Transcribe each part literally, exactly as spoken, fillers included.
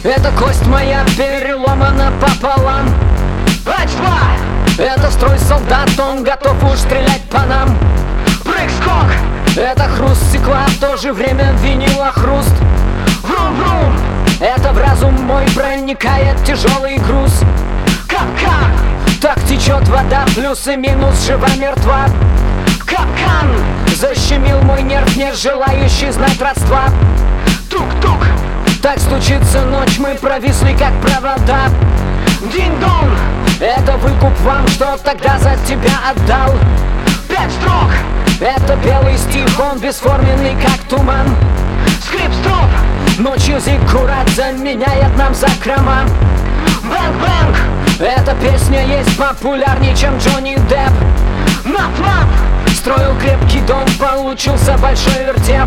Эта кость моя переломана пополам. Бач-два! Это строй солдат, он готов уж стрелять по нам. Прыг-скок! Это хруст стекла, в то же время винила хруст. Врум-врум! Это в разум мой проникает тяжелый груз. Капкан! Так течет вода, плюс и минус, жива мертва. Капкан! Защемил мой нерв, не желающий знать родства. Тук-тук! Так стучится ночь, мы провисли как провода. Динь-дон! Это выкуп вам, что тогда за тебя отдал. Пять строк! Это белый стих, он бесформенный, как туман. Скрип-строп! Ночью зиккурат заменяет нам закрома. Бэнг-бэнг! Эта песня есть популярнее, чем Джонни Депп. Нап-нап! Строил крепкий дом, получился большой вертеп.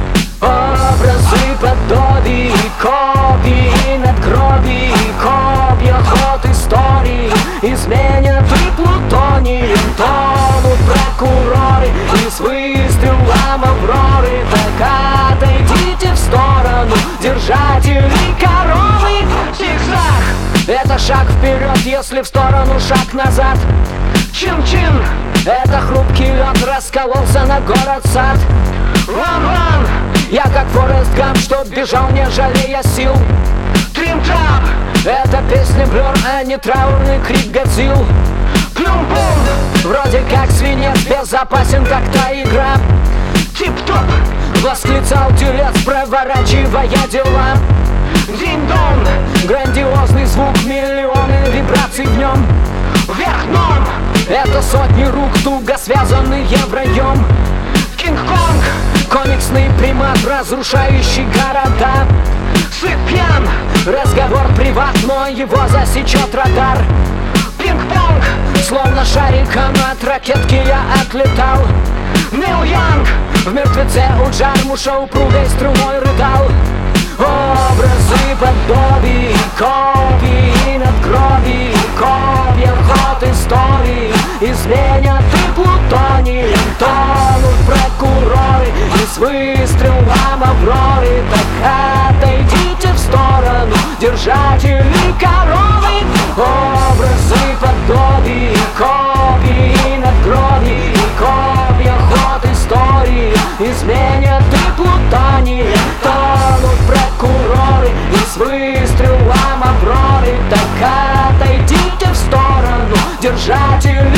Образы подобий, копии надгробий, копья ход истории изменят и плутонием. Тонут прокуроры и с выстрелом авроры. Так отойдите в сторону, держатели коровы. Зигзаг! Это шаг вперед, если в сторону шаг назад. Чин-чин! Это хрупкий лед раскололся на город-сад. Ран-ран! Я как Форест Гамп, что бежал, не жалея сил. Трим-трап! Это песня Блёр, а не траурный крик Годзилл. Плюм-пум! Вроде как свинец безопасен, как та игра. Тип-топ! Восклицал телец, проворачивая дела. Динь-дон! Грандиозный звук, миллионы вибраций в нем. Вверх дном! Это сотни рук, туго связанные враем. Кинг-конг! Комиксный примат, разрушающий города. Сыт пьян! Разговор приват, но его засечет радар. Пинг-понг! Словно шариком от ракетки я отлетал. Нил Янг! В мертвеце у Джармуша упругой струной рыдал. Образы подобий, копии надгробий, копья ход истории изменят и плутонием. Тонут прокуроры и с выстрелом авроры. Так отойдите в сторону, держатели коровы. Образы подобий, копии надгробий, копья ход истории изменят и плутонием. Тонут прокуроры и с выстрелом авроры. Так отойдите в сторону, держатели